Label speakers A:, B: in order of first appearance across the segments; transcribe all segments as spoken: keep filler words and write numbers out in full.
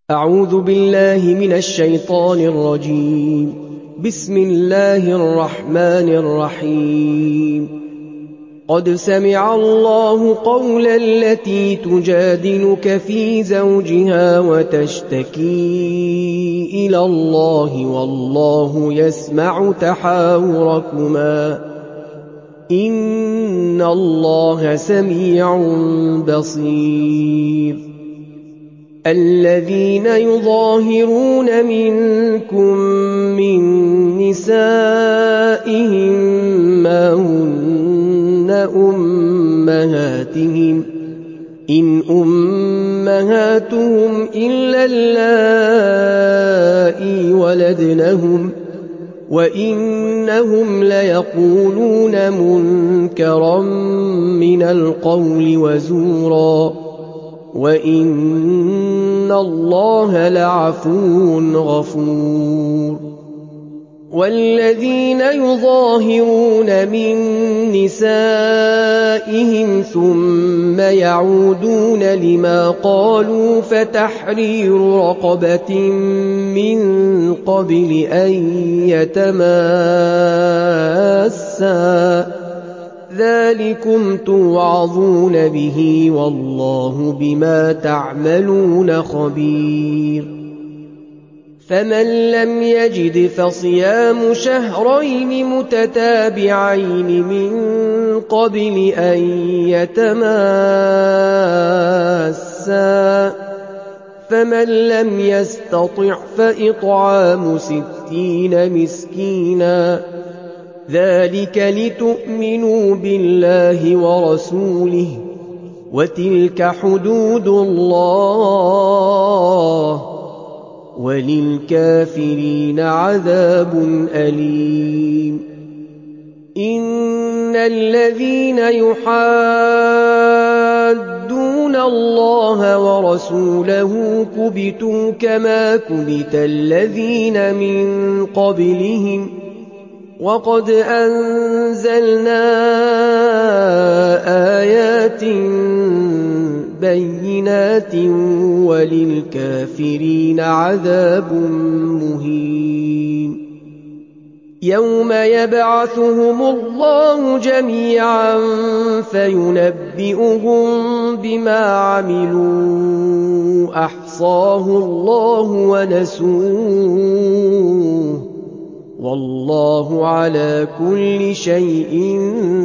A: أعوذ بالله من الشيطان الرجيم. بسم الله الرحمن الرحيم. قد سمع الله قول التي تجادلك في زوجها وتشتكي إلى الله والله يسمع تحاوركما إن الله سميع بصير. الذين يظاهرون منكم من نسائهم ما هن أمهاتهم إن أمهاتهم إلا اللائي ولدنهم وإنهم ليقولون منكرا من القول وزورا وإن الله لعفو غفور. والذين يظاهرون من نسائهم ثم يعودون لما قالوا فتحرير رقبة من قبل أن يتماسا ذلكم توعظون به والله بما تعملون خبير. فمن لم يجد فصيام شهرين متتابعين من قبل أن يتماسا فمن لم يستطع فإطعام ستين مسكينا ذلك لتؤمنوا بالله ورسوله وتلك حدود الله وللكافرين عذاب أليم. إن الذين يحادون الله ورسوله كبتوا كما كبت الذين من قبلهم وقد أنزلنا آيات بينات وللكافرين عذاب مهين. يوم يبعثهم الله جميعا فينبئهم بما عملوا أحصاه الله ونسوه والله على كل شيء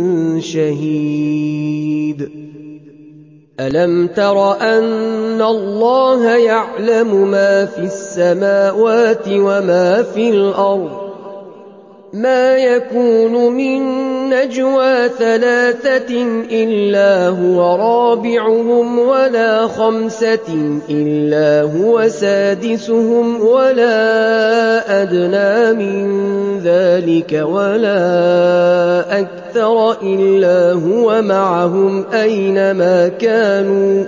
A: شهيد. ألم تر أن الله يعلم ما في السماوات وما في الأرض ما يكون من نجوى ثلاثة إلا هو رابعهم ولا خمسة إلا هو سادسهم ولا أدنى من ذلك ولا أكثر إلا هو معهم أينما كانوا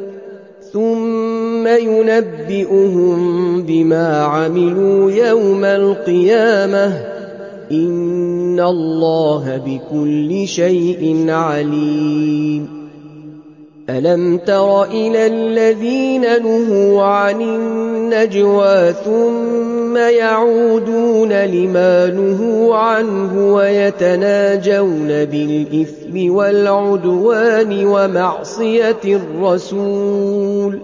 A: ثم ينبئهم بما عملوا يوم القيامة إن الله بكل شيء عليم. ألم تر إلى الذين نهوا عن النجوى ثم يعودون لما نهوا عنه ويتناجون بالإثم والعدوان ومعصية الرسول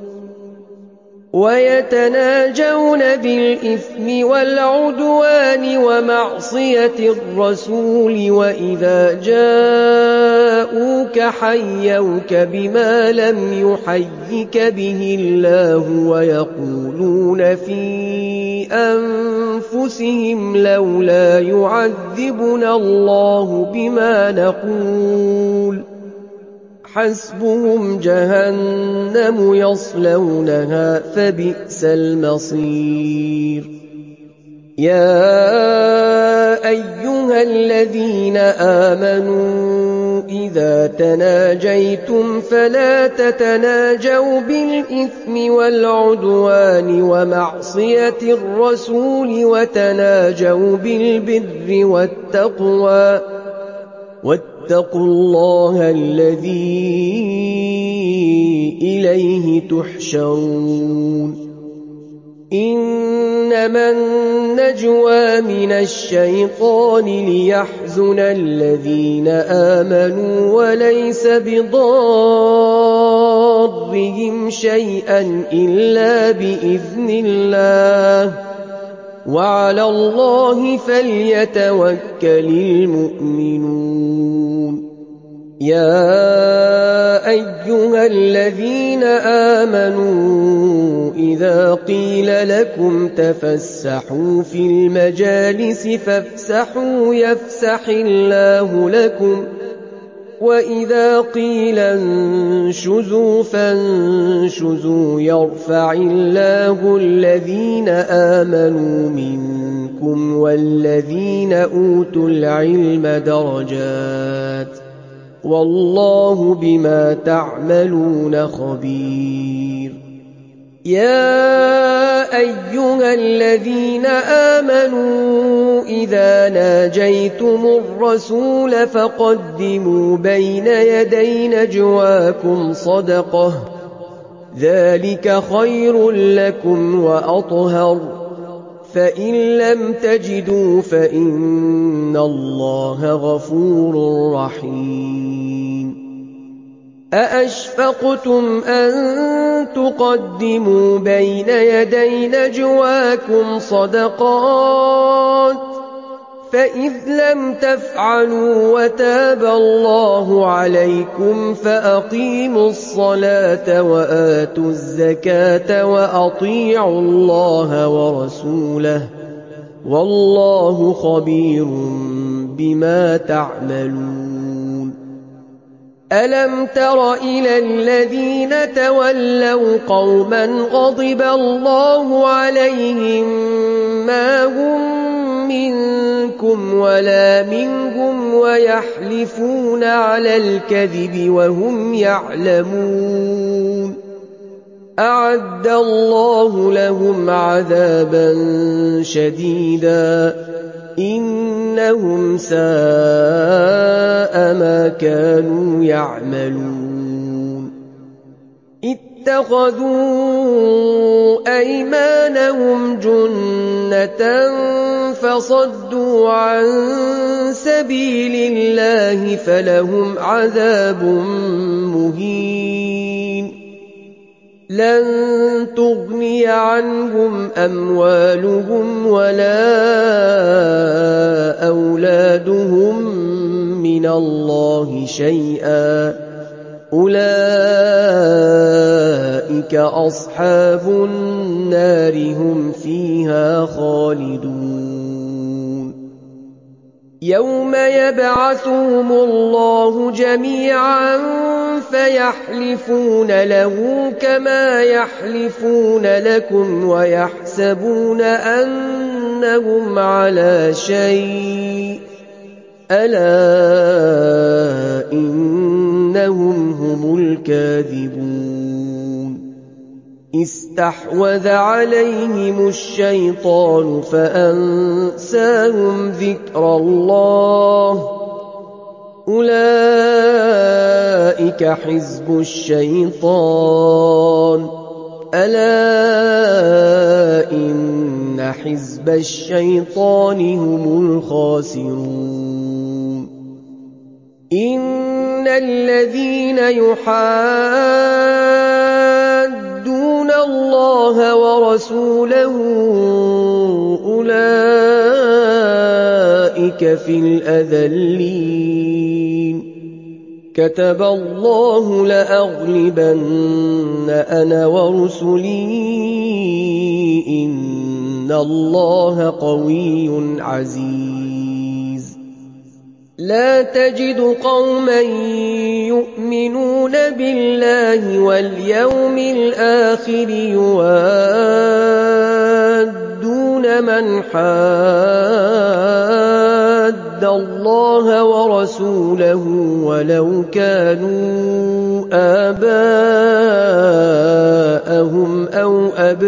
A: ويتناجون بالإثم والعدوان ومعصية الرسول وإذا جاءوك حيوك بما لم يحيك به الله ويقولون في أنفسهم لولا يعذبنا الله بما نقول حسبهم جهنم يصلونها فبئس المصير. يا أيها الذين آمنوا إذا تناجيتم فلا تتناجوا بالإثم والعدوان ومعصية الرسول وتناجوا بالبر والتقوى واتقوا الله الذي إليه تحشرون إنما النجوى من الشيطان ليحزن الذين آمنوا وليس بضارهم شيئا إلا بإذن الله وعلى الله فليتوكل المؤمنون. يا أيها الذين آمنوا إذا قيل لكم تفسحوا في المجالس فافسحوا يفسح الله لكم وإذا قيل انشزوا فانشزوا يرفع الله الذين آمنوا منكم والذين أوتوا العلم درجات والله بما تعملون خبير. يا أيها الذين آمنوا إذا ناجيتم الرسول فقدموا بين يدي نجواكم صدقة ذلك خير لكم وأطهر فإن لم تجدوا فإن الله غفور رحيم. أأشفقتم أن تقدموا بين يدي نجواكم صدقات فإذ لم تفعلوا وتاب الله عليكم فأقيموا الصلاة وآتوا الزكاة وأطيعوا الله ورسوله والله خبير بما تعملون. ألم تر إلى الذين تولوا قوما غضب الله عليهم ما هم منكم ولا منهم ويحلفون على الكذب وهم يعلمون أعد الله لهم عذابا شديدا إنهم ساء ما كانوا يعملون. اتخذوا أيمانهم جنة فصدوا عن سبيل الله فلهم عذاب مهين. لن تغني عنهم أموالهم ولا أولادهم من الله شيئا أولئك أصحاب النار هم فيها خالدون. يوم يبعثهم الله جميعا فيحلفون له كما يحلفون لكم ويحسبون أنهم على شيء ألا إنهم هم الكاذبون. استحوذ عليهم الشيطان فأنساهم ذكر الله أولئك حزب الشيطان ألا إن حزب الشيطان هم الخاسرون. إن الذين يحادون الله ورسوله أولئك في الأذلين كتب الله لأغلبن أنا ورسلي إن الله قوي عزيز. لا تجد قوما يؤمنون بالله واليوم الآخر يوادون من حاد الله ورسوله ولو كانوا آباءهم أو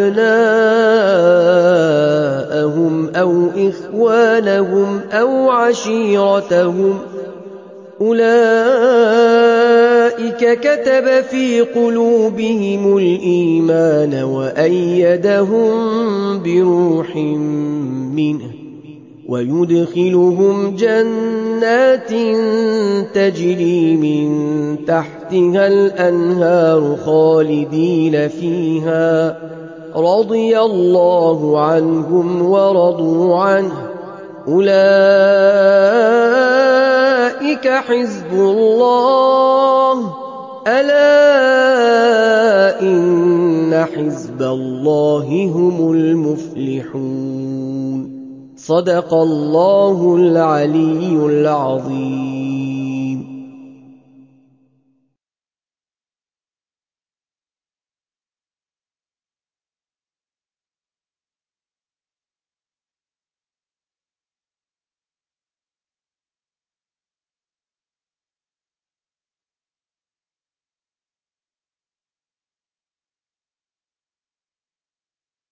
A: أبناءهم أو إخوانهم أو عشيرتهم أولئك أولئك كتب في قلوبهم الإيمان وأيدهم بروح منه ويدخلهم جنات تجري من تحتها الأنهار خالدين فيها رضي الله عنهم ورضوا عنه أولئك حزب الله ألا إن حزب الله هم المفلحون صدق الله العلي العظيم.